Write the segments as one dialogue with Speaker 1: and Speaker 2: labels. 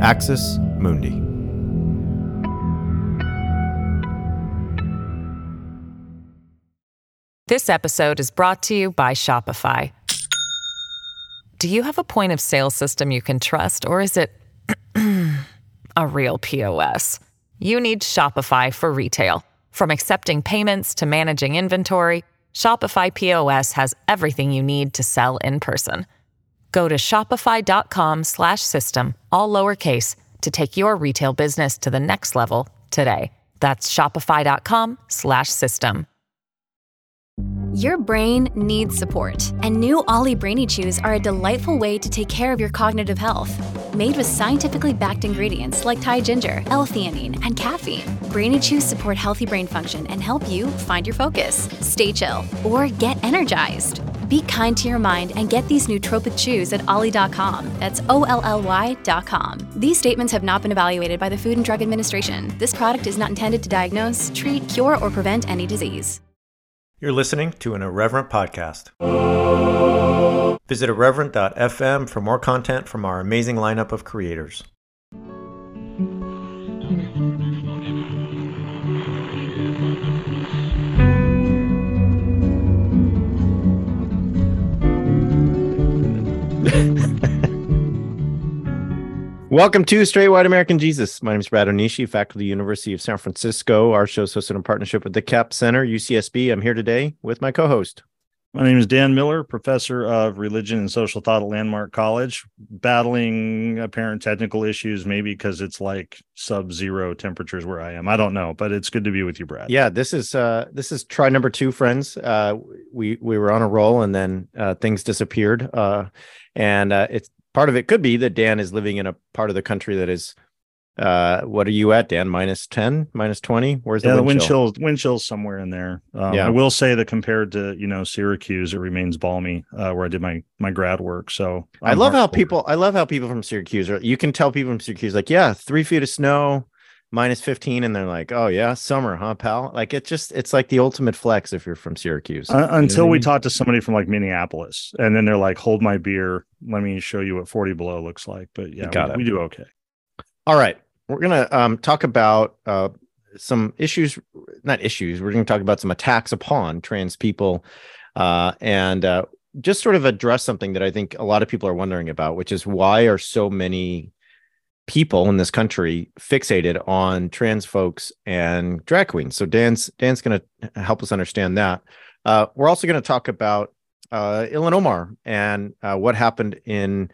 Speaker 1: Axis Mundi.
Speaker 2: This episode is brought to you by Shopify. Do you have a point of sale system you can trust, or is it a real POS? You need Shopify for retail. From accepting payments to managing inventory, Shopify POS has everything you need to sell in person. Go to shopify.com/system, all lowercase, to take your retail business to the next level today. That's shopify.com/system.
Speaker 3: Your brain needs support, and new Ollie Brainy Chews are a delightful way to take care of your cognitive health. Made with scientifically backed ingredients like Thai ginger, L-theanine, and caffeine, Brainy Chews support healthy brain function and help you find your focus, stay chill, or get energized. Be kind to your mind and get these nootropic chews at ollie.com. That's OLLY.com. These statements have not been evaluated by the Food and Drug Administration. This product is not intended to diagnose, treat, cure, or prevent any disease.
Speaker 1: You're listening to an Irreverent podcast. Visit irreverent.fm for more content from our amazing lineup of creators. Welcome to Straight White American Jesus. My name is Brad Onishi, faculty, University of San Francisco. Our show is hosted in partnership with the Capps Center, UCSB. I'm here today with my co-host.
Speaker 4: My name is Dan Miller, professor of religion and social thought at Landmark College, battling apparent technical issues, maybe because it's like sub-zero temperatures where I am. I don't know, but it's good to be with you, Brad.
Speaker 1: Yeah, this is try number 2, friends. We were on a roll, and then things disappeared, and it's part of it could be that Dan is living in a part of the country that is, what are you at, Dan? -10, -20? Where's the wind chill?
Speaker 4: Wind chill's somewhere in there.
Speaker 1: Yeah.
Speaker 4: I will say that compared to, Syracuse, it remains balmy where I did my grad work. So
Speaker 1: I love how people from Syracuse you can tell people from Syracuse, like, yeah, 3 feet of snow, -15, and they're like, oh yeah, summer, huh, pal? Like it's like the ultimate flex if you're from Syracuse.
Speaker 4: Until we talked to somebody from like Minneapolis, and then they're like, hold my beer, let me show you what 40 below looks like. But yeah, we do okay.
Speaker 1: All right, we're gonna talk about some issues, not issues. We're gonna talk about some attacks upon trans people, and just sort of address something that I think a lot of people are wondering about, which is why are so many people in this country fixated on trans folks and drag queens. So Dan's going to help us understand that. We're also going to talk about Ilhan Omar and what happened in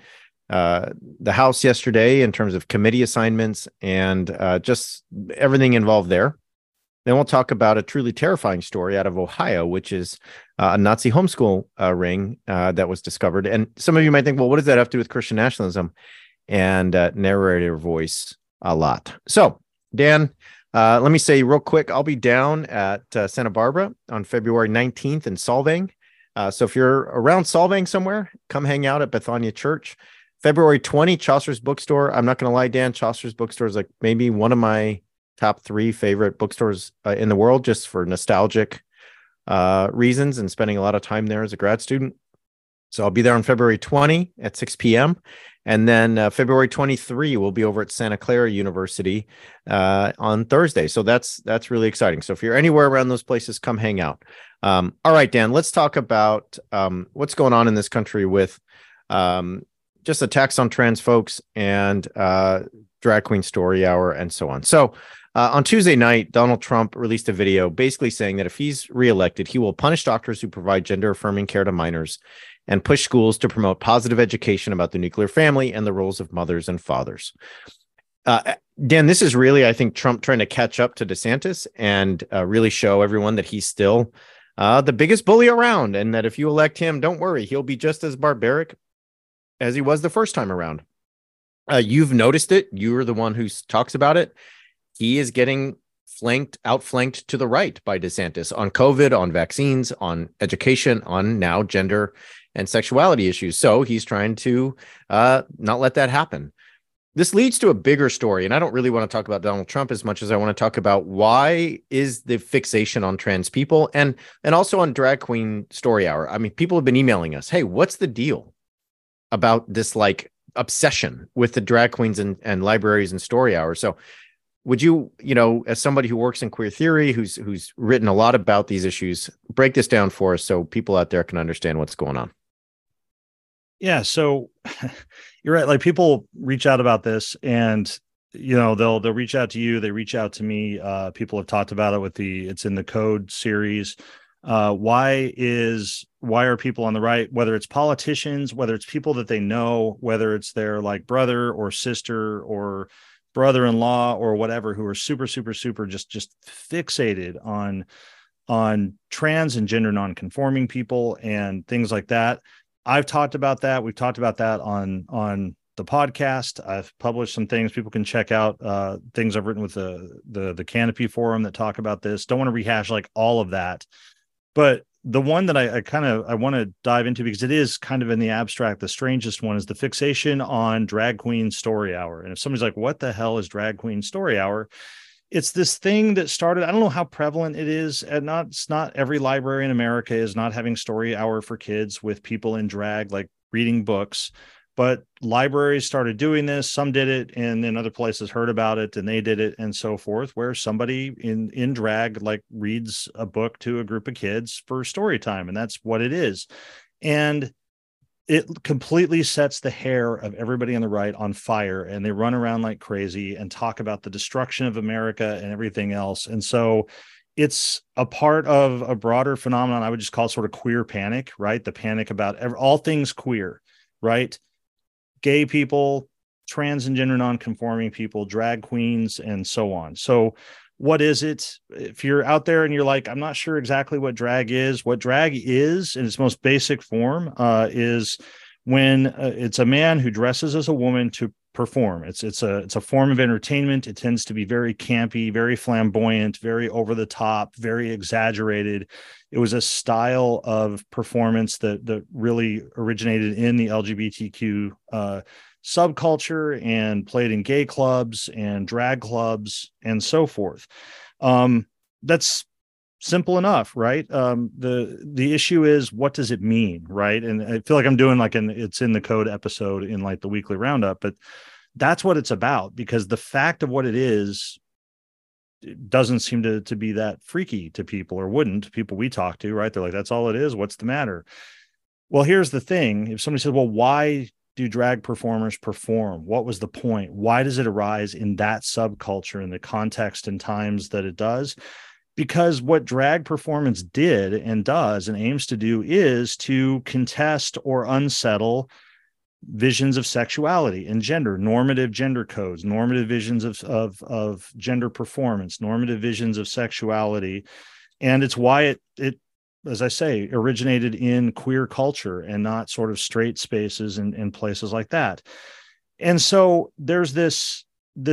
Speaker 1: the House yesterday in terms of committee assignments and just everything involved there. Then we'll talk about a truly terrifying story out of Ohio, which is a Nazi homeschool ring that was discovered. And some of you might think, well, what does that have to do with Christian nationalism? And narrator voice a lot. So, Dan, let me say real quick, I'll be down at Santa Barbara on February 19th in Solvang. So if you're around Solvang somewhere, come hang out at Bethania Church. February 20, Chaucer's Bookstore. I'm not going to lie, Dan, Chaucer's Bookstore is like maybe one of my top 3 favorite bookstores in the world, just for nostalgic reasons and spending a lot of time there as a grad student. So I'll be there on February 20 at 6 p.m. And then February 23, we'll be over at Santa Clara University on Thursday. So that's really exciting. So if you're anywhere around those places, come hang out. All right, Dan, let's talk about what's going on in this country with just attacks on trans folks and drag queen story hour and so on. So on Tuesday night, Donald Trump released a video basically saying that if he's reelected, he will punish doctors who provide gender-affirming care to minors and push schools to promote positive education about the nuclear family and the roles of mothers and fathers. Dan, this is really, I think, Trump trying to catch up to DeSantis and really show everyone that he's still the biggest bully around, and that if you elect him, don't worry, he'll be just as barbaric as he was the first time around. You've noticed it. You were the one who talks about it. He is getting outflanked to the right by DeSantis on COVID, on vaccines, on education, on now gender and sexuality issues. So he's trying to not let that happen. This leads to a bigger story, and I don't really want to talk about Donald Trump as much as I want to talk about why is the fixation on trans people and also on Drag Queen Story Hour. I mean, people have been emailing us, hey, what's the deal about this like obsession with the drag queens and libraries and story hours. So would you, as somebody who works in queer theory, who's written a lot about these issues, break this down for us so people out there can understand what's going on?
Speaker 4: Yeah, so you're right. Like, people reach out about this, and they'll reach out to you. They reach out to me. People have talked about it with it's in the Code series. Why are people on the right, whether it's politicians, whether it's people that they know, whether it's their like brother or sister or brother-in-law or whatever, who are super, super, super just fixated on trans and gender non-conforming people and things like that. I've talked about that. We've talked about that on the podcast. I've published some things. People can check out things I've written with the Canopy Forum that talk about this. Don't want to rehash like all of that, but the one that I want to dive into, because it is kind of in the abstract, the strangest one, is the fixation on drag queen story hour. And if somebody's like, what the hell is drag queen story hour? It's this thing that started, I don't know how prevalent it is, and it's not every library in America is not having story hour for kids with people in drag, like reading books. But libraries started doing this. Some did it, and then other places heard about it and they did it, and so forth, where somebody in drag like reads a book to a group of kids for story time. And that's what it is. And it completely sets the hair of everybody on the right on fire, and they run around like crazy and talk about the destruction of America and everything else. And so it's a part of a broader phenomenon. I would just call it sort of queer panic, right? The panic about all things queer, right? Gay people, trans and gender non-conforming people, drag queens, and so on. So what is it? If you're out there and you're like, I'm not sure exactly what drag is in its most basic form is when it's a man who dresses as a woman to perform. It's a form of entertainment. It tends to be very campy, very flamboyant, very over the top, very exaggerated. It was a style of performance that really originated in the LGBTQ subculture and played in gay clubs and drag clubs and so forth. That's simple enough, right? The issue is, what does it mean, right? And I feel like I'm doing like it's in the Code episode in like the weekly roundup, but that's what it's about, because the fact of what it is, it doesn't seem to be that freaky to people, or wouldn't people we talk to, right? They're like, that's all it is. What's the matter? Well, here's the thing. If somebody says, well, why do drag performers perform? What was the point? Why does it arise in that subculture, in the context and times that it does? Because what drag performance did and does and aims to do is to contest or unsettle visions of sexuality and gender, normative gender codes, normative visions of gender performance, normative visions of sexuality. And it's why it, as I say, originated in queer culture and not sort of straight spaces and places like that. And so there's this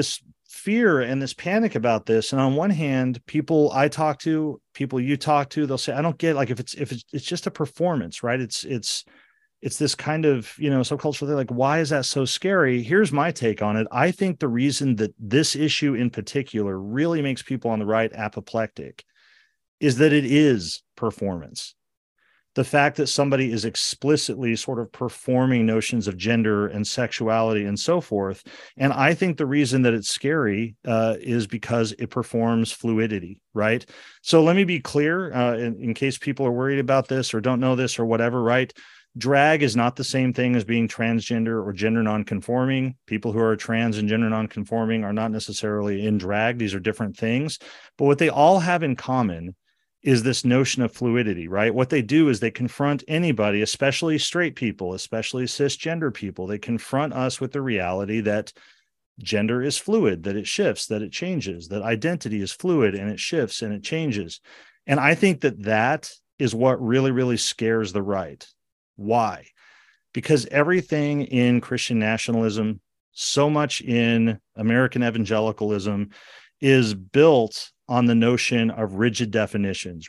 Speaker 4: fear and this panic about this. And on one hand, people I talk to, people you talk to, they'll say, I don't get, like, if it's just a performance, right? It's this kind of, subculture. They're like, why is that so scary? Here's my take on it. I think the reason that this issue in particular really makes people on the right apoplectic is that it is performance. The fact that somebody is explicitly sort of performing notions of gender and sexuality and so forth. And I think the reason that it's scary is because it performs fluidity, right? So let me be clear, in case people are worried about this or don't know this or whatever, right? Drag is not the same thing as being transgender or gender nonconforming. People who are trans and gender nonconforming are not necessarily in drag. These are different things. But what they all have in common is this notion of fluidity, right? What they do is they confront anybody, especially straight people, especially cisgender people. They confront us with the reality that gender is fluid, that it shifts, that it changes, that identity is fluid and it shifts and it changes. And I think that is what really, really scares the right. Why? Because everything in Christian nationalism, so much in American evangelicalism, is built on the notion of rigid definitions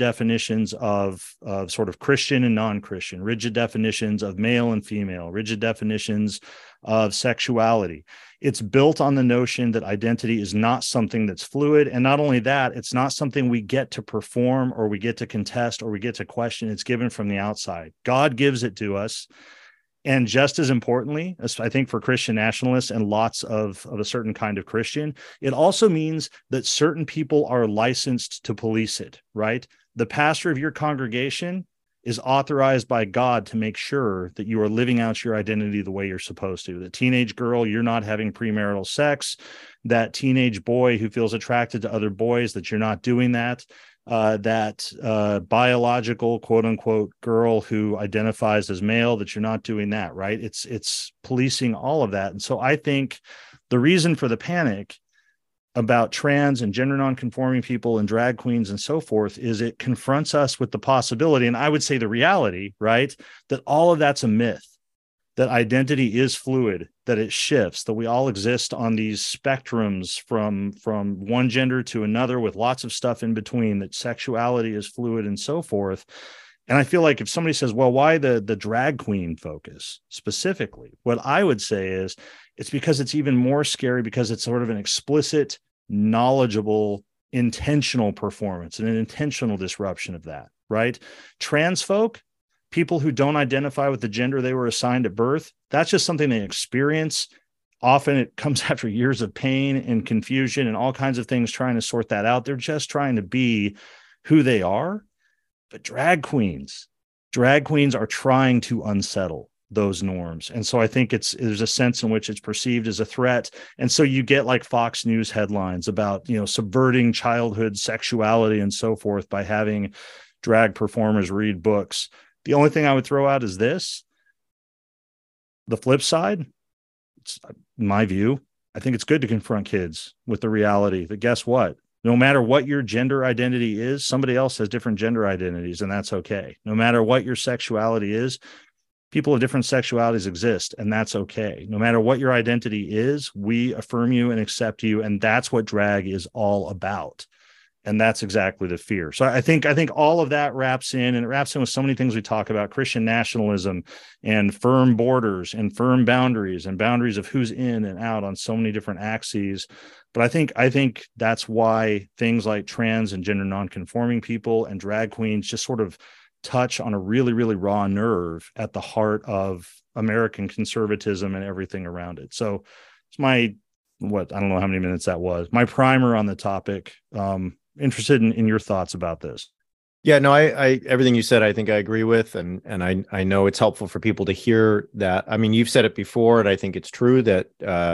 Speaker 4: of sort of Christian and non-Christian, rigid definitions of male and female, rigid definitions of sexuality. It's built on the notion that identity is not something that's fluid. And not only that, it's not something we get to perform or we get to contest or we get to question. It's given from the outside. God gives it to us. And just as importantly, I think for Christian nationalists and lots of a certain kind of Christian, it also means that certain people are licensed to police it, right? The pastor of your congregation is authorized by God to make sure that you are living out your identity the way you're supposed to. The teenage girl, you're not having premarital sex. That teenage boy who feels attracted to other boys, that you're not doing that. That biological quote unquote girl who identifies as male, that you're not doing that, right? It's policing all of that. And so I think the reason for the panic about trans and gender nonconforming people and drag queens and so forth is it confronts us with the possibility, and I would say the reality, right, that all of that's a myth, that identity is fluid, that it shifts, that we all exist on these spectrums from one gender to another with lots of stuff in between, that sexuality is fluid and so forth. And I feel like if somebody says, well, why the drag queen focus specifically? What I would say is it's because it's even more scary because it's sort of an explicit, knowledgeable, intentional performance and an intentional disruption of that, right? Trans folk, people who don't identify with the gender they were assigned at birth, that's just something they experience. Often it comes after years of pain and confusion and all kinds of things trying to sort that out. They're just trying to be who they are. But drag queens are trying to unsettle those norms. And so I think there's a sense in which it's perceived as a threat. And so you get like Fox News headlines about, subverting childhood sexuality and so forth by having drag performers read books. The only thing I would throw out is this. The flip side, it's my view, I think it's good to confront kids with the reality that guess what? No matter what your gender identity is, somebody else has different gender identities, and that's okay. No matter what your sexuality is, people of different sexualities exist, and that's okay. No matter what your identity is, we affirm you and accept you, and that's what drag is all about. And that's exactly the fear. So I think all of that wraps in, and it wraps in with so many things we talk about: Christian nationalism and firm borders and firm boundaries and boundaries of who's in and out on so many different axes. But I think that's why things like trans and gender nonconforming people and drag queens just sort of touch on a really, really raw nerve at the heart of American conservatism and everything around it. So it's I don't know how many minutes that was, my primer on the topic. Interested in your thoughts about this.
Speaker 1: Yeah, no, I everything you said, I think I agree with. And I know it's helpful for people to hear that. I mean, you've said it before, and I think it's true that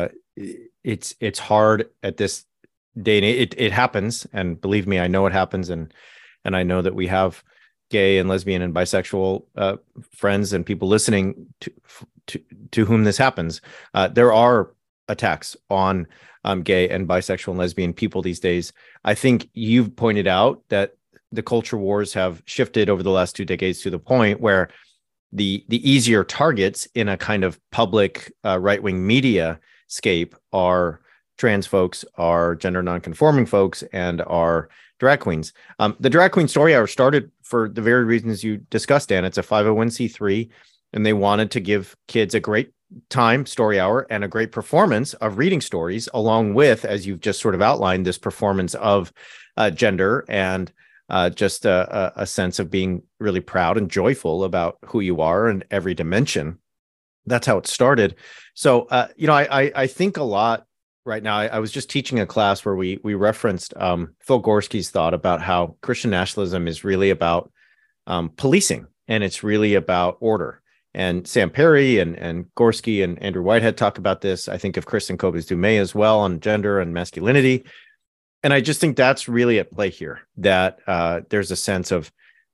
Speaker 1: it's hard at this day and age. It happens. And believe me, I know it happens. And I know that we have gay and lesbian and bisexual friends and people listening to whom this happens. There are attacks on gay and bisexual and lesbian people these days. I think you've pointed out that the culture wars have shifted over the last 2 decades to the point where the easier targets in a kind of public right-wing media scape are trans folks, are gender nonconforming folks, and are drag queens. The Drag Queen Story Hour started for the very reasons you discussed, Dan. It's a 501c3, and they wanted to give kids a great time, story hour, and a great performance of reading stories, along with, as you've just sort of outlined, this performance of gender and just a sense of being really proud and joyful about who you are in every dimension. That's how it started. So, I think a lot right now. I was just teaching a class where we referenced Phil Gorski's thought about how Christian nationalism is really about policing, and it's really about order. And Sam Perry and Gorski and Andrew Whitehead talk about this. I think of Kristen Kobes-Dumé as well on gender and masculinity. And I just think that's really at play here, that there's a sense of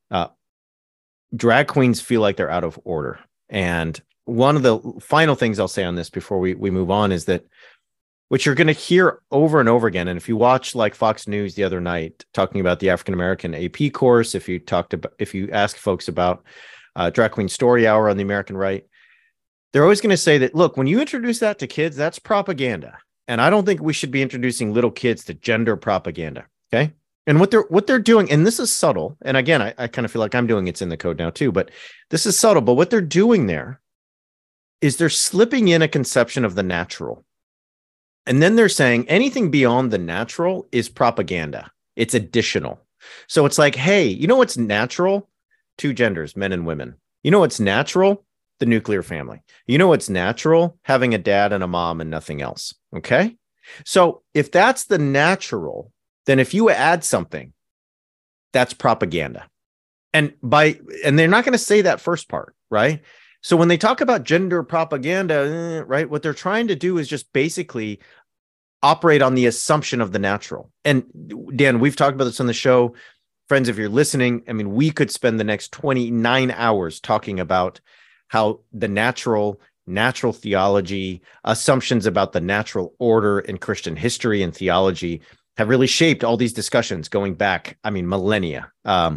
Speaker 1: drag queens feel like they're out of order. And one of the final things I'll say on this before we move on is that what you're going to hear over and over again, and if you watch like Fox News the other night talking about the African-American AP course, if you ask folks about Drag Queen Story Hour on the American right, they're always going to say that, look, when you introduce that to kids, that's propaganda. And I don't think we should be introducing little kids to gender propaganda. Okay. And what they're doing, and this is subtle. And again, I kind of feel like I'm doing it's in the code now too, but this is subtle. But what they're doing there is they're slipping in a conception of the natural. And then they're saying anything beyond the natural is propaganda. It's additional. So it's like, hey, you know what's natural? Two genders, men and women. You know what's natural? the nuclear family. You know what's natural? Having a dad and a mom and nothing else. Okay. So if that's the natural, then if you add something, that's propaganda. And they're not going to say that first part, right? So when they talk about gender propaganda, right, what they're trying to do is just basically operate on the assumption of the natural. And Dan, we've talked about this on the show. Friends, if you're listening, I mean, we could spend the next 29 hours talking about how the natural theology, assumptions about the natural order in Christian history and theology have really shaped all these discussions going back, I mean, millennia.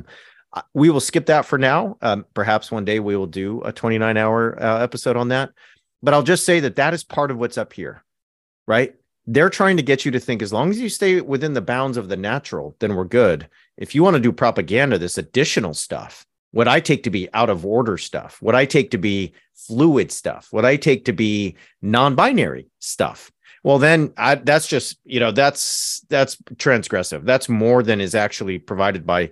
Speaker 1: We will skip that for now. Perhaps one day we will do a 29-hour episode on that. But I'll just say that is part of what's up here, right? They're trying to get you to think as long as you stay within the bounds of the natural, then we're good. If you want to do propaganda, this additional stuff, what I take to be out of order stuff, what I take to be fluid stuff, what I take to be non-binary stuff, well, then that's just, that's transgressive. That's more than is actually provided by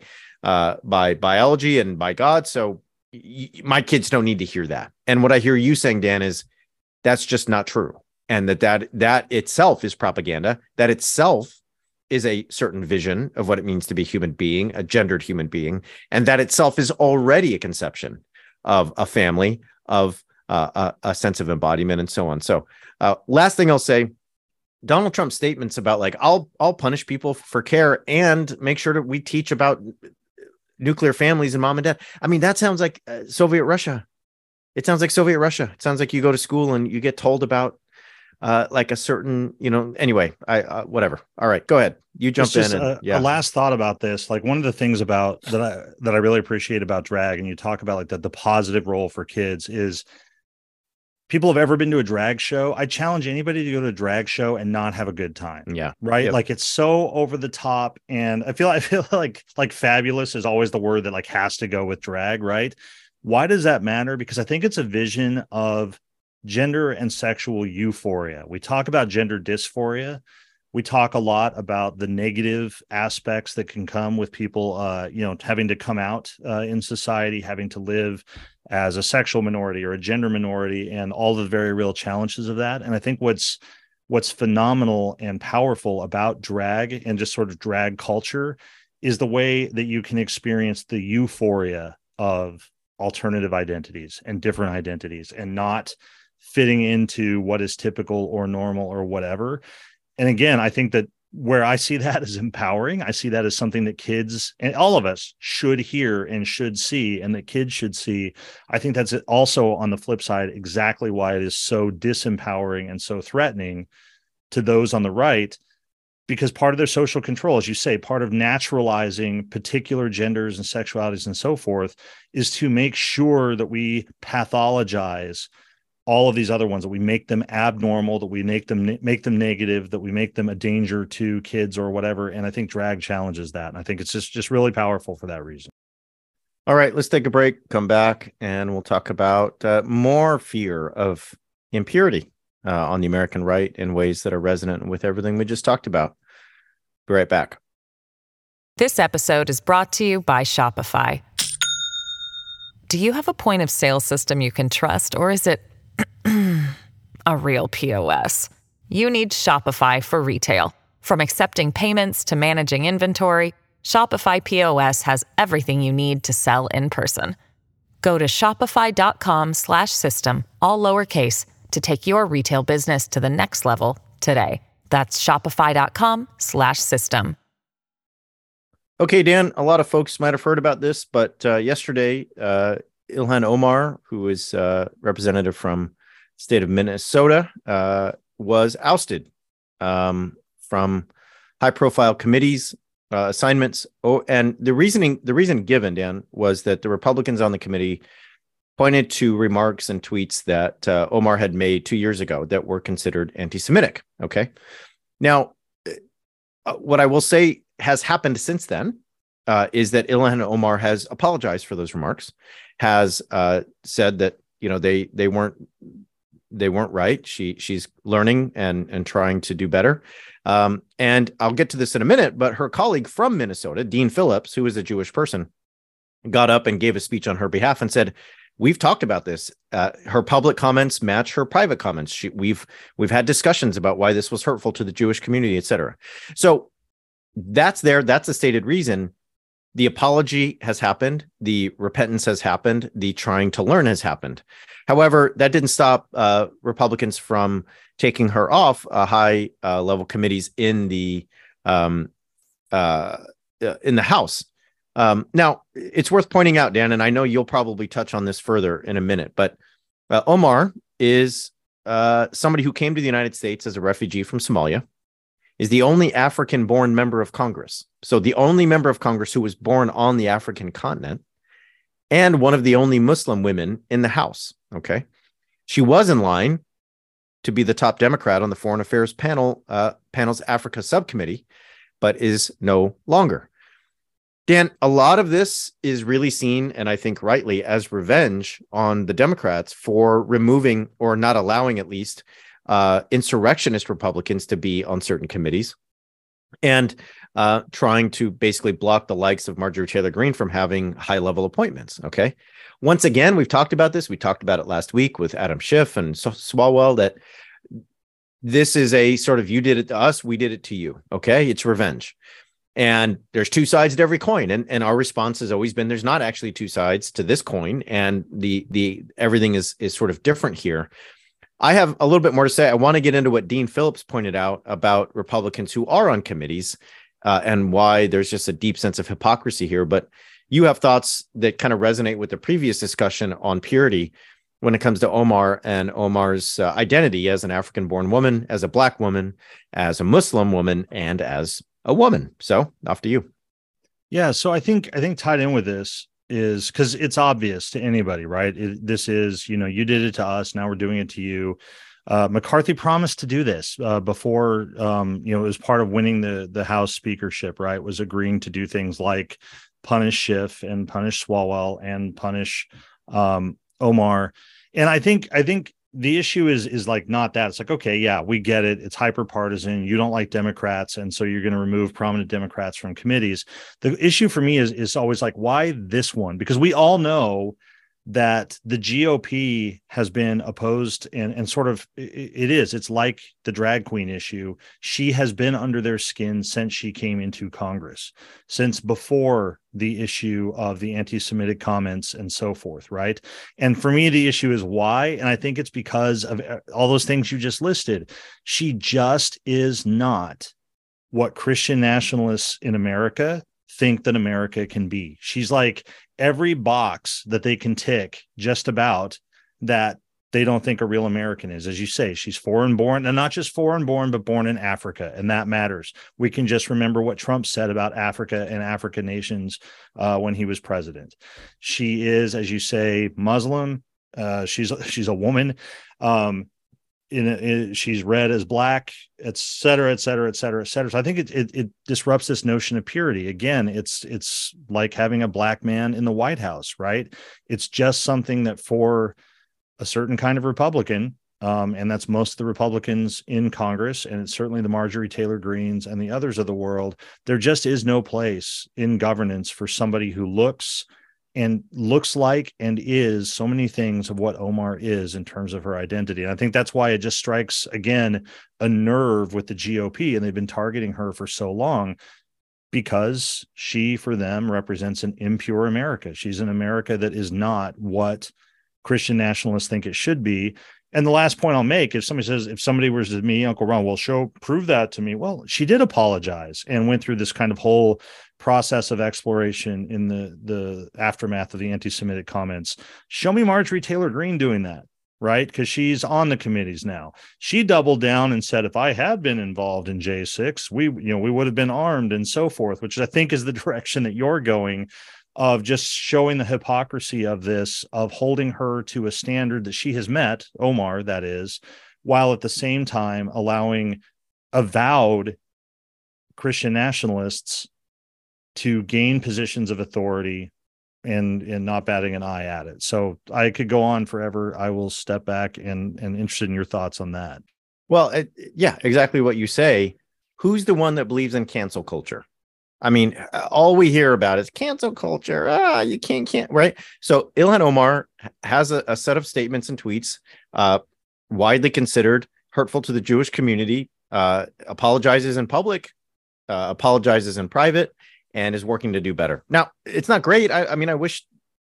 Speaker 1: biology and by God. So my kids don't need to hear that. And what I hear you saying, Dan, is that's just not true. And that itself is propaganda. That itself is a certain vision of what it means to be a human being, a gendered human being. And that itself is already a conception of a family, of a sense of embodiment, and so on. So last thing I'll say, Donald Trump's statements about like, I'll punish people for care and make sure that we teach about nuclear families and mom and dad. I mean, that sounds like Soviet Russia. It sounds like Soviet Russia. It sounds like you go to school and you get told about like a certain, anyway, whatever. All right, go ahead. You jump in.
Speaker 4: A last thought about this. Like one of the things about that I really appreciate about drag, and you talk about like the positive role for kids is people have ever been to a drag show. I challenge anybody to go to a drag show and not have a good time.
Speaker 1: Yeah.
Speaker 4: Right.
Speaker 1: Yep.
Speaker 4: Like it's so over the top. And I feel like fabulous is always the word that like has to go with drag. Right. Why does that matter? Because I think it's a vision of gender and sexual euphoria. We talk about gender dysphoria. We talk a lot about the negative aspects that can come with people, having to come out in society, having to live as a sexual minority or a gender minority, and all the very real challenges of that. And I think what's phenomenal and powerful about drag and just sort of drag culture is the way that you can experience the euphoria of alternative identities and different identities and not fitting into what is typical or normal or whatever. And again, I think that where I see that as empowering, I see that as something that kids and all of us should hear and should see, and that kids should see. I think that's also on the flip side, exactly why it is so disempowering and so threatening to those on the right, because part of their social control, as you say, part of naturalizing particular genders and sexualities and so forth is to make sure that we pathologize all of these other ones, that we make them abnormal, that we make them negative, that we make them a danger to kids or whatever. And I think drag challenges that. And I think it's just really powerful for that reason.
Speaker 1: All right, let's take a break, come back, and we'll talk about more fear of impurity on the American right in ways that are resonant with everything we just talked about. Be right back.
Speaker 2: This episode is brought to you by Shopify. Do you have a point of sale system you can trust, or is it a real POS? You need Shopify for retail. From accepting payments to managing inventory, Shopify POS has everything you need to sell in person. Go to shopify.com/system, all lowercase, to take your retail business to the next level today. That's shopify.com/system.
Speaker 1: Okay, Dan, a lot of folks might have heard about this, but yesterday, Ilhan Omar, who is representative from the state of Minnesota, was ousted from high-profile committees, assignments. Oh, and the reason given, Dan, was that the Republicans on the committee pointed to remarks and tweets that Omar had made 2 years ago that were considered anti-Semitic. Okay, now what I will say has happened since then is that Ilhan Omar has apologized for those remarks, has said that they weren't right. She's learning and trying to do better. And I'll get to this in a minute, but her colleague from Minnesota, Dean Phillips, who is a Jewish person, got up and gave a speech on her behalf and said, we've talked about this. Her public comments match her private comments. We've had discussions about why this was hurtful to the Jewish community, et cetera. So that's there. That's a stated reason. The apology has happened. The repentance has happened. The trying to learn has happened. However, that didn't stop Republicans from taking her off high level committees in the House. Now, it's worth pointing out, Dan, and I know you'll probably touch on this further in a minute, but Omar is somebody who came to the United States as a refugee from Somalia, is the only African-born member of Congress. So the only member of Congress who was born on the African continent, and one of the only Muslim women in the House. Okay. She was in line to be the top Democrat on the Foreign Affairs panel's Africa subcommittee, but is no longer. Dan, a lot of this is really seen, and I think rightly, as revenge on the Democrats for removing, or not allowing at least, insurrectionist Republicans to be on certain committees, and trying to basically block the likes of Marjorie Taylor Greene from having high-level appointments. Okay. Once again, we've talked about this. We talked about it last week with Adam Schiff and Swalwell, that this is a sort of, you did it to us, we did it to you. Okay. It's revenge. And there's two sides to every coin. And our response has always been, there's not actually two sides to this coin. And the everything is sort of different here. I have a little bit more to say. I want to get into what Dean Phillips pointed out about Republicans who are on committees and why there's just a deep sense of hypocrisy here. But you have thoughts that kind of resonate with the previous discussion on purity when it comes to Omar and Omar's identity as an African-born woman, as a Black woman, as a Muslim woman, and as a woman. So off to you.
Speaker 4: Yeah. So I think tied in with this is because it's obvious to anybody, right? This is, you did it to us. Now we're doing it to you. McCarthy promised to do this before, it was part of winning the House speakership, right? Was agreeing to do things like punish Schiff and punish Swalwell and punish Omar. And I think the issue is like not that. It's like, okay, yeah, we get it. It's hyper partisan. You don't like Democrats, and so you're going to remove prominent Democrats from committees. The issue for me is always like, why this one? Because we all know that the GOP has been opposed and sort of it's like the drag queen issue. She has been under their skin since she came into Congress, since before the issue of the anti-Semitic comments and so forth, right? And for me, the issue is why, and I think it's because of all those things you just listed. She just is not what Christian nationalists in America think that America can be. She's like every box that they can tick just about that they don't think a real American is. As you say, she's foreign born, and not just foreign born, but born in Africa. And that matters. We can just remember what Trump said about Africa and African nations when he was president. She is, as you say, Muslim. She's a woman. She's read as Black, et cetera, et cetera, et cetera, et cetera. So I think it disrupts this notion of purity. Again, it's like having a Black man in the White House, right? It's just something that for a certain kind of Republican, and that's most of the Republicans in Congress, and it's certainly the Marjorie Taylor Greenes and the others of the world, there just is no place in governance for somebody who looks like and is so many things of what Omar is in terms of her identity. And I think that's why it just strikes, again, a nerve with the GOP, and they've been targeting her for so long because she, for them, represents an impure America. She's an America that is not what Christian nationalists think it should be. And the last point I'll make, if somebody was to me, Uncle Ron, well, prove that to me. Well, she did apologize and went through this kind of whole process of exploration in the aftermath of the anti-Semitic comments. Show me Marjorie Taylor Greene doing that, right? Because she's on the committees now. She doubled down and said, if I had been involved in J6, we would have been armed and so forth, which I think is the direction that you're going, of just showing the hypocrisy of this, of holding her to a standard that she has met, Omar, that is, while at the same time allowing avowed Christian nationalists to gain positions of authority and not batting an eye at it. So I could go on forever. I will step back and interested in your thoughts on that.
Speaker 1: Well, yeah, exactly what you say. Who's the one that believes in cancel culture? I mean, all we hear about is cancel culture. You can't, right? So Ilhan Omar has a set of statements and tweets, widely considered hurtful to the Jewish community, apologizes in public, apologizes in private, and is working to do better. Now, it's not great. I mean, I wish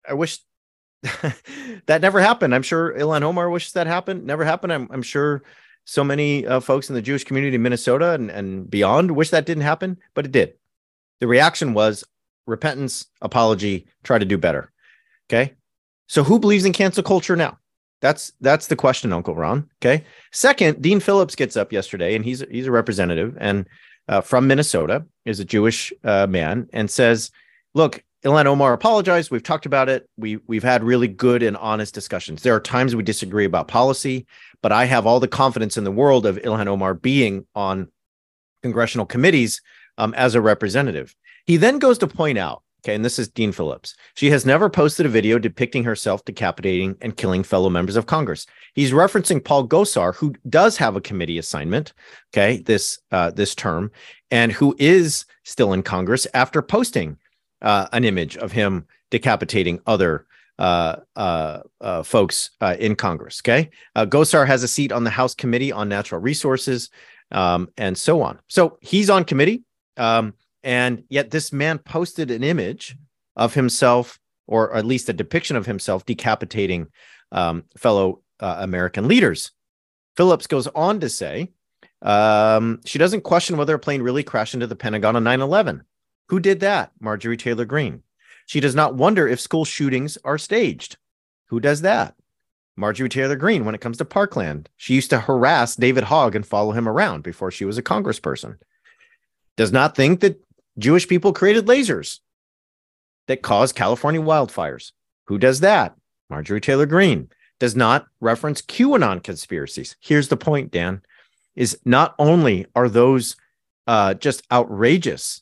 Speaker 1: that never happened. I'm sure Ilhan Omar wishes that happened. Never happened. I'm sure so many folks in the Jewish community in Minnesota and beyond wish that didn't happen, but it did. The reaction was repentance, apology, try to do better. Okay. So who believes in cancel culture now? That's the question, Uncle Ron. Okay. Second, Dean Phillips gets up yesterday, and he's a representative and from Minnesota, is a Jewish man, and says, look, Ilhan Omar apologized. We've talked about it. We've had really good and honest discussions. There are times we disagree about policy, but I have all the confidence in the world of Ilhan Omar being on congressional committees as a representative. He then goes to point out, okay, and this is Dean Phillips, she has never posted a video depicting herself decapitating and killing fellow members of Congress. He's referencing Paul Gosar, who does have a committee assignment, okay, this term, and who is still in Congress after posting an image of him decapitating other folks in Congress. Okay. Gosar has a seat on the House Committee on Natural Resources and so on. So he's on committee. And yet this man posted an image of himself, or at least a depiction of himself, decapitating fellow American leaders. Phillips goes on to say, she doesn't question whether a plane really crashed into the Pentagon on 9/11. Who did that? Marjorie Taylor Greene. She does not wonder if school shootings are staged. Who does that? Marjorie Taylor Greene. When it comes to Parkland, she used to harass David Hogg and follow him around before she was a congressperson. Does not think that Jewish people created lasers that caused California wildfires. Who does that? Marjorie Taylor Greene. Does not reference QAnon conspiracies. Here's the point, Dan, is not only are those just outrageous,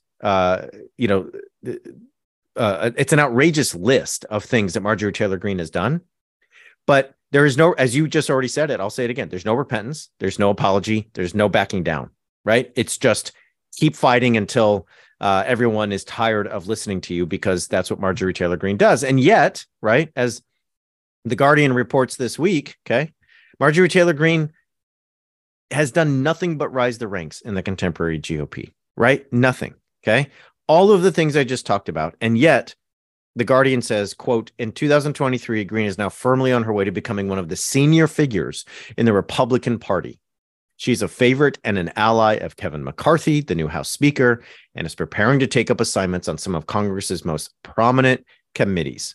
Speaker 1: it's an outrageous list of things that Marjorie Taylor Greene has done, but there is no, as you just already said it, I'll say it again, there's no repentance, there's no apology, there's no backing down, right? It's just keep fighting until everyone is tired of listening to you, because that's what Marjorie Taylor Greene does. And yet, right, as The Guardian reports this week, okay, Marjorie Taylor Greene has done nothing but rise the ranks in the contemporary GOP, right? Nothing, okay? All of the things I just talked about. And yet, The Guardian says, quote, in 2023, Greene is now firmly on her way to becoming one of the senior figures in the Republican Party. She's a favorite and an ally of Kevin McCarthy, the new House Speaker, and is preparing to take up assignments on some of Congress's most prominent committees.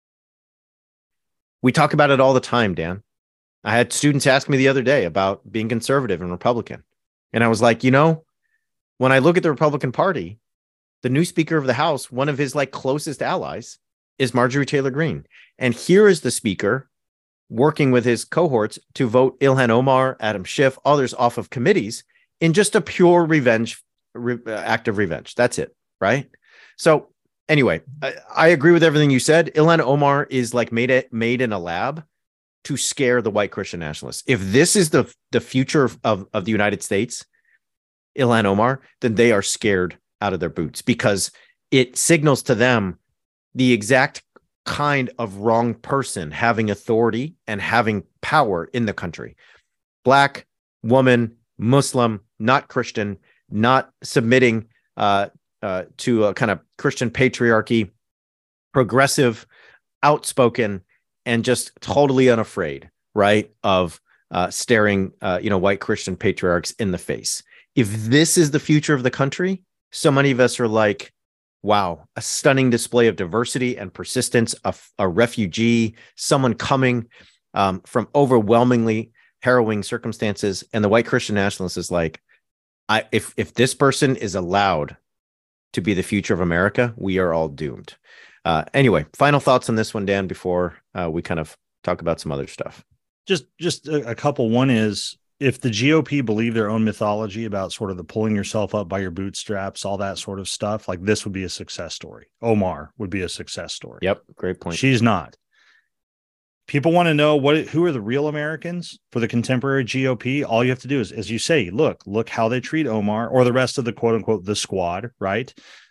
Speaker 1: We talk about it all the time, Dan. I had students ask me the other day about being conservative and Republican. And I was like, when I look at the Republican Party, the new Speaker of the House, one of his closest allies is Marjorie Taylor Greene. And here is the Speaker working with his cohorts to vote Ilhan Omar, Adam Schiff, others off of committees in just a pure act of revenge. That's it, right? So anyway, I agree with everything you said. Ilhan Omar is made in a lab to scare the white Christian nationalists. If this is the future of the United States, Ilhan Omar, then they are scared out of their boots, because it signals to them the exact kind of wrong person having authority and having power in the country. Black, woman, Muslim, not Christian, not submitting to a kind of Christian patriarchy, progressive, outspoken, and just totally unafraid, right, of staring, white Christian patriarchs in the face. If this is the future of the country, so many of us are like, wow, a stunning display of diversity and persistence, a refugee, someone coming from overwhelmingly harrowing circumstances. And the white Christian nationalist is like, if this person is allowed to be the future of America, we are all doomed. Anyway, final thoughts on this one, Dan, before we kind of talk about some other stuff.
Speaker 4: Just a couple. One is, if the GOP believe their own mythology about sort of the pulling yourself up by your bootstraps, all that sort of stuff, this would be a success story. Omar would be a success story.
Speaker 1: Yep. Great point.
Speaker 4: She's not. People want to know who are the real Americans for the contemporary GOP. All you have to do is, as you say, look how they treat Omar or the rest of the quote unquote, the squad, right?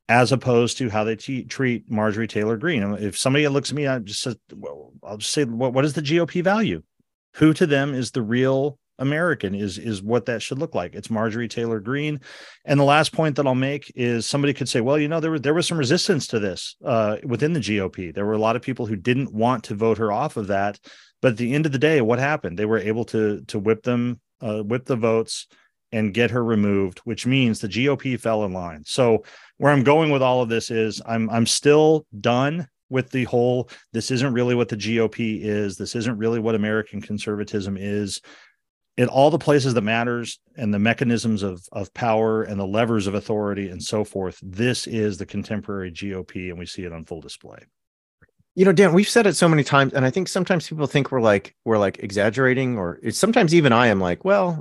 Speaker 4: as opposed to how they treat Marjorie Taylor Greene. If somebody looks at me, I'll just say, what is the GOP value? Who to them is the real American is what that should look like. It's Marjorie Taylor Greene. And the last point that I'll make is somebody could say, well, there was some resistance to this within the GOP. There were a lot of people who didn't want to vote her off of that. But at the end of the day, what happened? They were able to whip the votes and get her removed, which means the GOP fell in line. So where I'm going with all of this is I'm still done with the whole, this isn't really what the GOP is. This isn't really what American conservatism is. In all the places that matters and the mechanisms of power and the levers of authority and so forth, this is the contemporary GOP, and we see it on full display.
Speaker 1: Dan, we've said it so many times, and I think sometimes people think we're like exaggerating, or sometimes even I am like, well,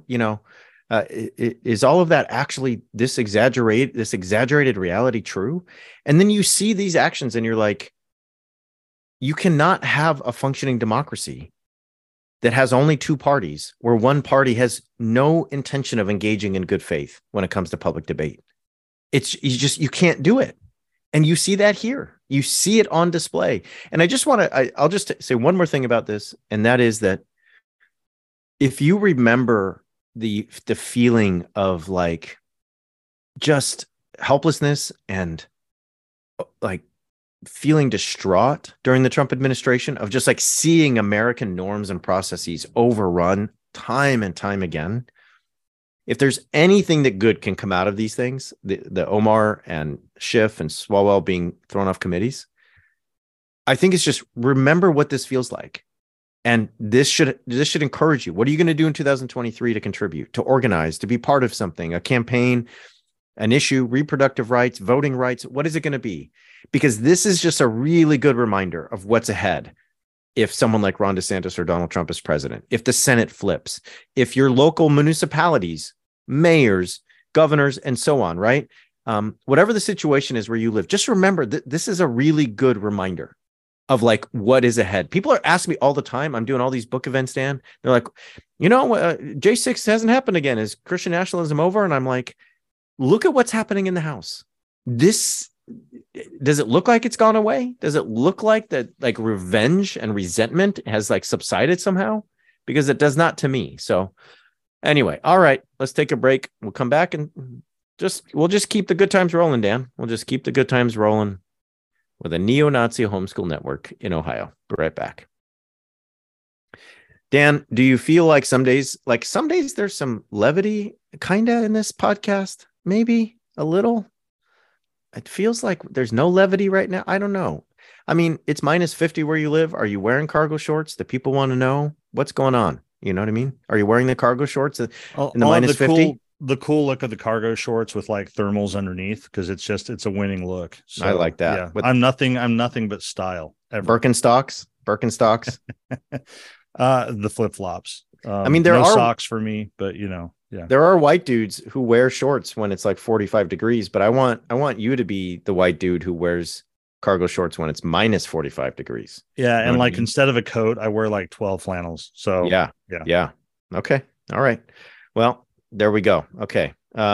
Speaker 1: is all of that actually this exaggerated reality true? And then you see these actions and you're like, you cannot have a functioning democracy that has only two parties, where one party has no intention of engaging in good faith when it comes to public debate. You can't do it. And you see that here. You see it on display. And I'll just say one more thing about this. And that is that if you remember the feeling of like just helplessness and like feeling distraught during the Trump administration, of just like seeing American norms and processes overrun time and time again. If there's anything that good can come out of these things, the Omar and Schiff and Swalwell being thrown off committees, I think it's just remember what this feels like. And this should encourage you. What are you going to do in 2023 to contribute, to organize, to be part of something, a campaign, an issue, reproductive rights, voting rights? What is it going to be? Because this is just a really good reminder of what's ahead. If someone like Ron DeSantis or Donald Trump is president, if the Senate flips, if your local municipalities, mayors, governors, and so on, right? Whatever the situation is where you live, just remember that this is a really good reminder of like what is ahead. People are asking me all the time. I'm doing all these book events, Dan. They're like, J6 hasn't happened again. Is Christian nationalism over? And I'm like, look at what's happening in the House. Does it look like it's gone away? Does it look like that like revenge and resentment has like subsided somehow? Because it does not to me. So anyway, all right, let's take a break. We'll come back and we'll just keep the good times rolling, Dan. We'll just keep the good times rolling with a neo-Nazi homeschool network in Ohio. Be right back. Dan, do you feel like some days there's some levity kind of in this podcast? Maybe a little. It feels like there's no levity right now. I don't know. I mean, it's -50 where you live. Are you wearing cargo shorts? The people want to know what's going on. You know what I mean? Are you wearing the cargo shorts in the -50?
Speaker 4: The cool look of the cargo shorts with like thermals underneath, because it's a winning look. So,
Speaker 1: I like that.
Speaker 4: Yeah. I'm nothing but style. Ever.
Speaker 1: Birkenstocks.
Speaker 4: The flip-flops.
Speaker 1: I mean, there are
Speaker 4: socks for me, but yeah.
Speaker 1: There are white dudes who wear shorts when it's like 45 degrees, but I want you to be the white dude who wears cargo shorts when it's -45 degrees.
Speaker 4: Yeah, and like instead of a coat, I wear like 12 flannels. So
Speaker 1: yeah. Okay. All right. Well, there we go. Okay.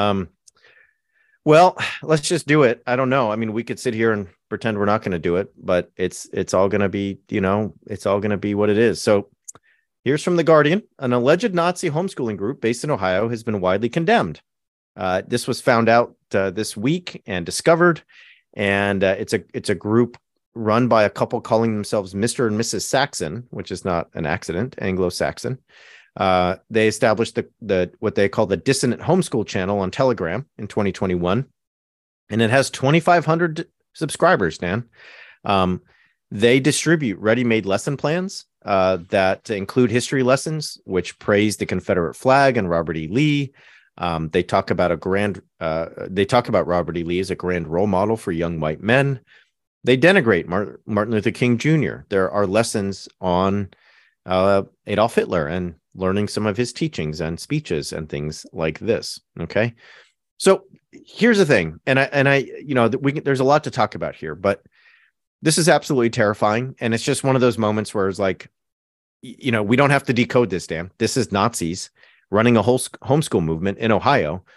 Speaker 1: Well, let's just do it. I don't know. I mean, we could sit here and pretend we're not going to do it, but it's all going to be, it's all going to be what it is. So here's from The Guardian. An alleged Nazi homeschooling group based in Ohio has been widely condemned. This was found out this week and discovered, and it's a group run by a couple calling themselves Mr. and Mrs. Saxon, which is not an accident, Anglo-Saxon. They established the what they call the Dissonant Homeschool channel on Telegram in 2021, and it has 2,500 subscribers, Dan. They distribute ready-made lesson plans that include history lessons, which praise the Confederate flag and Robert E. Lee. They talk about Robert E. Lee as a grand role model for young white men. They denigrate Martin Luther King Jr. There are lessons on Adolf Hitler and learning some of his teachings and speeches and things like this. Okay. So here's the thing. And I there's a lot to talk about here, but this is absolutely terrifying. And it's just one of those moments where it's like, we don't have to decode this, Dan. This is Nazis running a whole homeschool movement in Ohio.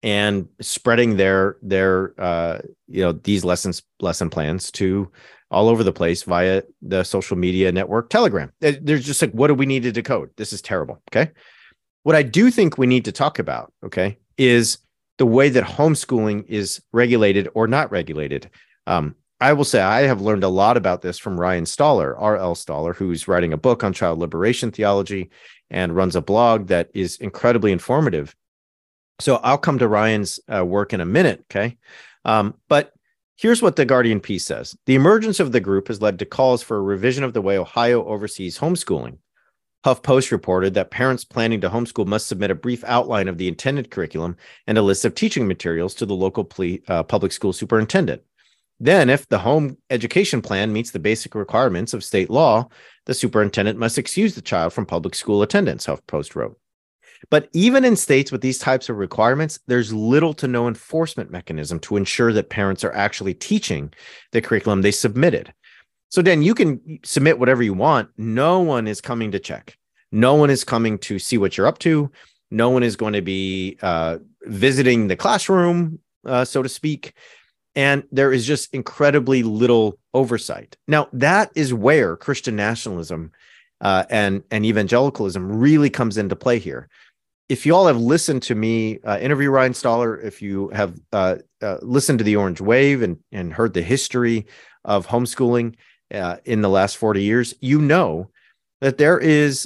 Speaker 1: and spreading their these lesson plans to all over the place via the social media network Telegram. There's just like, what do we need to decode? This is terrible. Okay. What I do think we need to talk about, okay, is the way that homeschooling is regulated or not regulated. I will say I have learned a lot about this from Ryan Staller, R.L. Staller, who's writing a book on child liberation theology and runs a blog that is incredibly informative. So I'll come to Ryan's work in a minute, okay? But here's what the Guardian piece says. The emergence of the group has led to calls for a revision of the way Ohio oversees homeschooling. HuffPost reported that parents planning to homeschool must submit a brief outline of the intended curriculum and a list of teaching materials to the local public school superintendent. Then, if the home education plan meets the basic requirements of state law, the superintendent must excuse the child from public school attendance, HuffPost wrote. But even in states with these types of requirements, there's little to no enforcement mechanism to ensure that parents are actually teaching the curriculum they submitted. So, Dan, you can submit whatever you want. No one is coming to check. No one is coming to see what you're up to. No one is going to be visiting the classroom, so to speak. And there is just incredibly little oversight. Now, that is where Christian nationalism and evangelicalism really comes into play here. If you all have listened to me interview Ryan Staller, if you have listened to the Orange Wave and heard the history of homeschooling in the last 40 years, you know that there is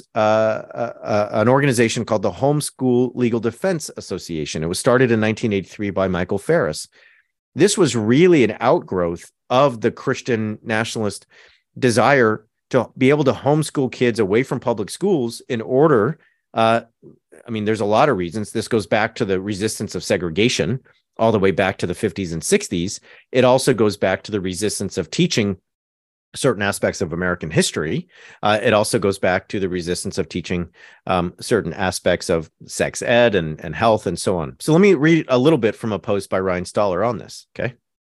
Speaker 1: an organization called the Homeschool Legal Defense Association. It was started in 1983 by Michael Farris. This was really an outgrowth of the Christian nationalist desire to be able to homeschool kids away from public schools in order, there's a lot of reasons. This goes back to the resistance of segregation all the way back to the 50s and 60s. It also goes back to the resistance of teaching certain aspects of American history. It also goes back to the resistance of teaching certain aspects of sex ed and health and so on. So let me read a little bit from a post by Ryan Staller on this, okay?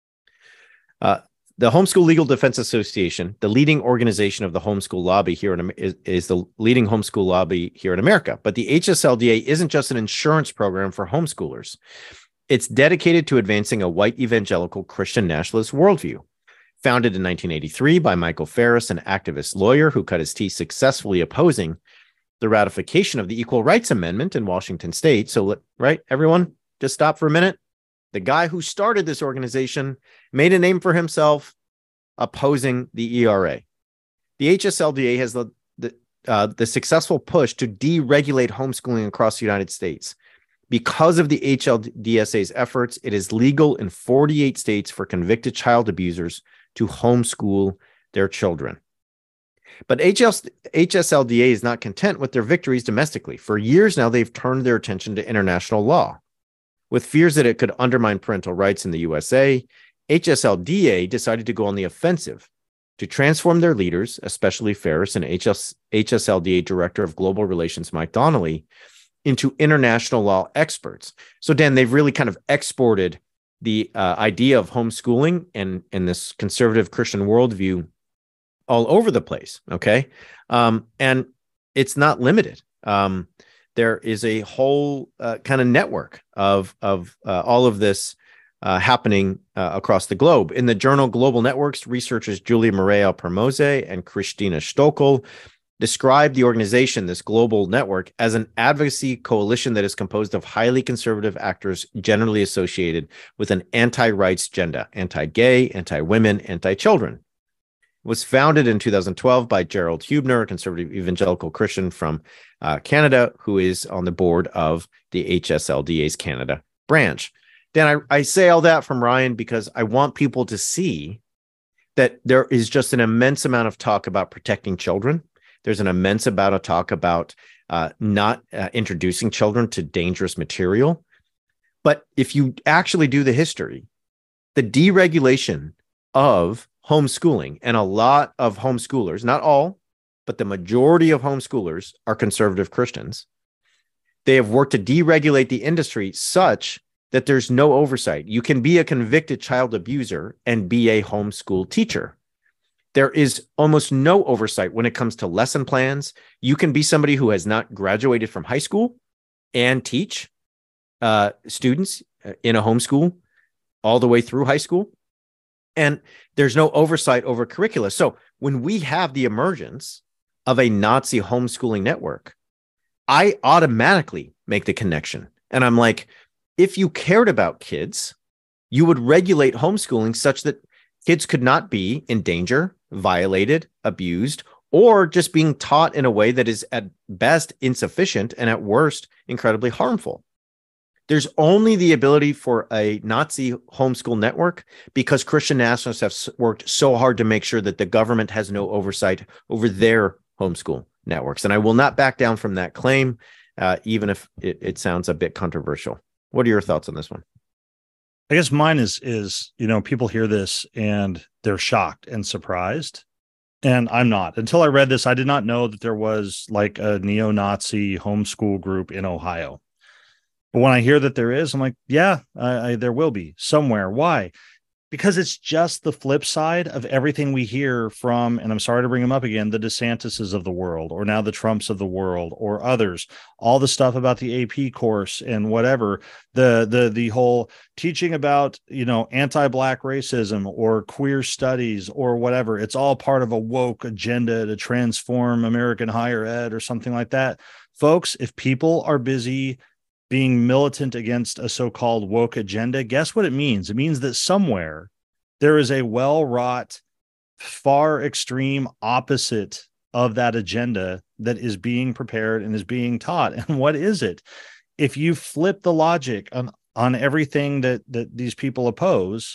Speaker 1: The Homeschool Legal Defense Association, the leading organization of the homeschool lobby here is the leading homeschool lobby here in America. But the HSLDA isn't just an insurance program for homeschoolers. It's dedicated to advancing a white evangelical Christian nationalist worldview. Founded in 1983 by Michael Farris, an activist lawyer who cut his teeth successfully opposing the ratification of the Equal Rights Amendment in Washington state. So, right, everyone, just stop for a minute. The guy who started this organization made a name for himself opposing the ERA. The HSLDA has the successful push to deregulate homeschooling across the United States. Because of the HLDSA's efforts, it is legal in 48 states for convicted child abusers to homeschool their children. But HSLDA is not content with their victories domestically. For years now, they've turned their attention to international law. With fears that it could undermine parental rights in the USA, HSLDA decided to go on the offensive to transform their leaders, especially Farris and HSLDA Director of Global Relations Mike Donnelly, into international law experts. So, Dan, they've really kind of exported the idea of homeschooling and this conservative Christian worldview all over the place, okay? And it's not limited. There is a whole kind of network of all of this happening across the globe. In the journal Global Networks, researchers Julia Morea Permose and Christina Stokel described the organization, this global network, as an advocacy coalition that is composed of highly conservative actors generally associated with an anti-rights agenda, anti-gay, anti-women, anti-children. It was founded in 2012 by Gerald Hubner, a conservative evangelical Christian from Canada, who is on the board of the HSLDA's Canada branch. Dan, I say all that from Ryan because I want people to see that there is just an immense amount of talk about protecting children. There's an immense amount of talk about not introducing children to dangerous material. But if you actually do the history, the deregulation of homeschooling, and a lot of homeschoolers, not all, but the majority of homeschoolers are conservative Christians. They have worked to deregulate the industry such that there's no oversight. You can be a convicted child abuser and be a homeschool teacher. There is almost no oversight when it comes to lesson plans. You can be somebody who has not graduated from high school and teach. students in a homeschool all the way through high school. And there's no oversight over curricula. So when we have the emergence of a Nazi homeschooling network, I automatically make the connection. And I'm like, if you cared about kids, you would regulate homeschooling such that kids could not be in danger, violated, abused, or just being taught in a way that is at best insufficient and at worst incredibly harmful. There's only the ability for a Nazi homeschool network because Christian nationalists have worked so hard to make sure that the government has no oversight over their homeschool networks. And I will not back down from that claim, even if it sounds a bit controversial. What are your thoughts on this one?
Speaker 4: I guess mine is, people hear this and they're shocked and surprised. And I'm not. Until I read this, I did not know that there was like a neo-Nazi homeschool group in Ohio. But when I hear that there is, I'm like, yeah, there will be somewhere. Why? Because it's just the flip side of everything we hear from, and I'm sorry to bring them up again, the DeSantises of the world, or now the Trumps of the world, or others. All the stuff about the AP course and whatever, the whole teaching about, anti-Black racism or queer studies or whatever. It's all part of a woke agenda to transform American higher ed or something like that. Folks, if people are busy being militant against a so-called woke agenda, guess what it means? It means that somewhere there is a well-wrought, far extreme opposite of that agenda that is being prepared and is being taught. And what is it? If you flip the logic on everything that these people oppose,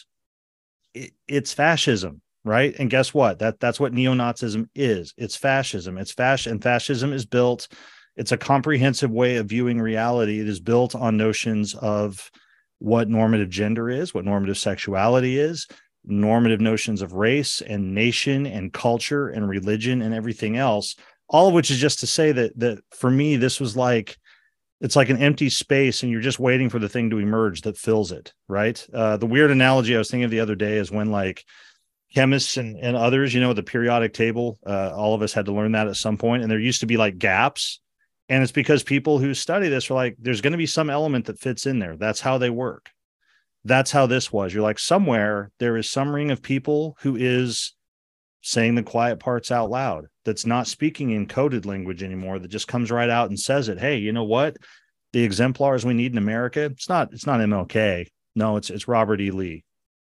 Speaker 4: it's fascism, right? And guess what? That's what neo-Nazism is. It's fascism. And fascism is built. It's a comprehensive way of viewing reality. It is built on notions of what normative gender is, what normative sexuality is, normative notions of race and nation and culture and religion and everything else, all of which is just to say that for me, this was like, it's like an empty space and you're just waiting for the thing to emerge that fills it, right? The weird analogy I was thinking of the other day is when like chemists and others, the periodic table, all of us had to learn that at some point, and there used to be like gaps. And it's because people who study this are like, there's going to be some element that fits in there. That's how they work. That's how this was. You're like, somewhere there is some ring of people who is saying the quiet parts out loud, that's not speaking in coded language anymore, that just comes right out and says it. Hey, you know what? The exemplars we need in America, it's not MLK. No, it's Robert E. Lee.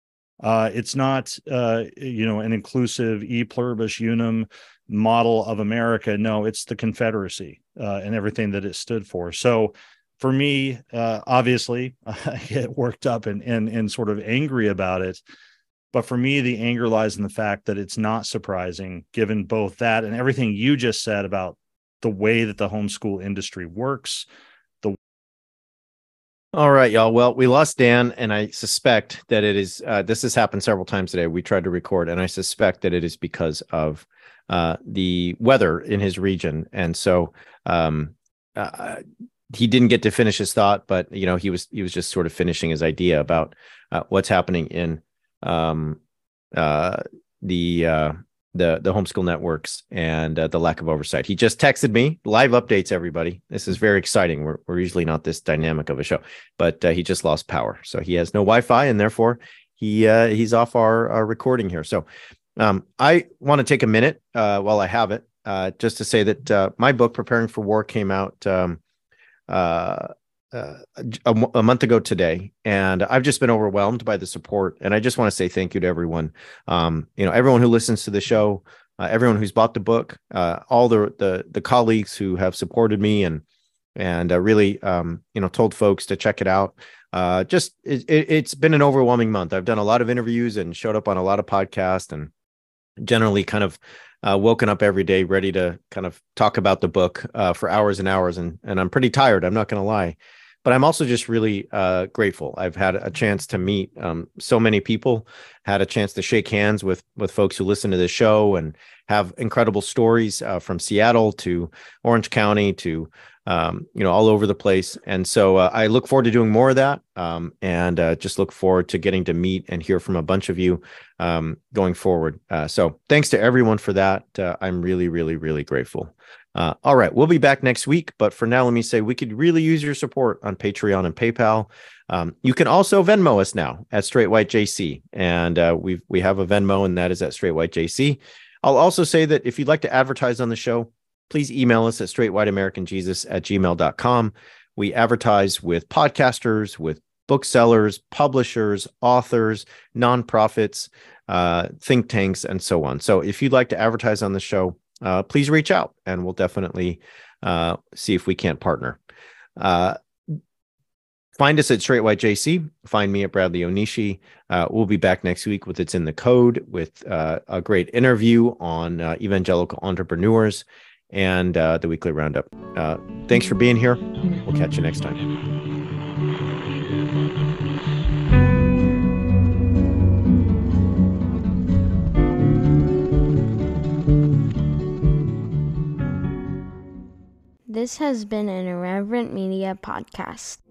Speaker 4: It's not, an inclusive e pluribus unum model of America. No, it's the Confederacy and everything that it stood for. So for me, obviously, I get worked up and sort of angry about it. But for me, the anger lies in the fact that it's not surprising, given both that and everything you just said about the way that the homeschool industry works.
Speaker 1: All right, y'all. Well, we lost Dan, and I suspect that it is, this has happened several times today. We tried to record, and I suspect that it is because of the weather in his region. And so he didn't get to finish his thought, but, he was just sort of finishing his idea about what's happening in the homeschool networks and the lack of oversight. He just texted me live updates, everybody. This is very exciting. We're usually not this dynamic of a show, but he just lost power. So he has no Wi-Fi, and therefore he's off our recording here. So I want to take a minute while I have it, just to say that my book, Preparing for War, came out a month ago today, and I've just been overwhelmed by the support. And I just want to say thank you to everyone. Everyone who listens to the show, everyone who's bought the book, all the colleagues who have supported me and really told folks to check it out. It's been an overwhelming month. I've done a lot of interviews and showed up on a lot of podcasts, and generally kind of woken up every day ready to kind of talk about the book for hours and hours. And I'm pretty tired, I'm not going to lie. But I'm also just really grateful. I've had a chance to meet so many people, had a chance to shake hands with folks who listen to the show, and have incredible stories from Seattle to Orange County to all over the place. And so I look forward to doing more of that, and just look forward to getting to meet and hear from a bunch of you going forward. So thanks to everyone for that. I'm really, really, really grateful. All right, we'll be back next week. But for now, let me say we could really use your support on Patreon and PayPal. You can also Venmo us now at Straight White JC, and we have a Venmo, and that is at Straight White JC. I'll also say that if you'd like to advertise on the show, please email us at straightwhiteamericanjesus@gmail.com. We advertise with podcasters, with booksellers, publishers, authors, nonprofits, think tanks, and so on. So if you'd like to advertise on the show, please reach out, and we'll definitely see if we can't partner. Find us at Straight White JC. Find me at Bradley Onishi. We'll be back next week with It's in the Code, with a great interview on evangelical entrepreneurs and the weekly roundup. Thanks for being here. We'll catch you next time.
Speaker 5: This has been an Irreverent Media podcast.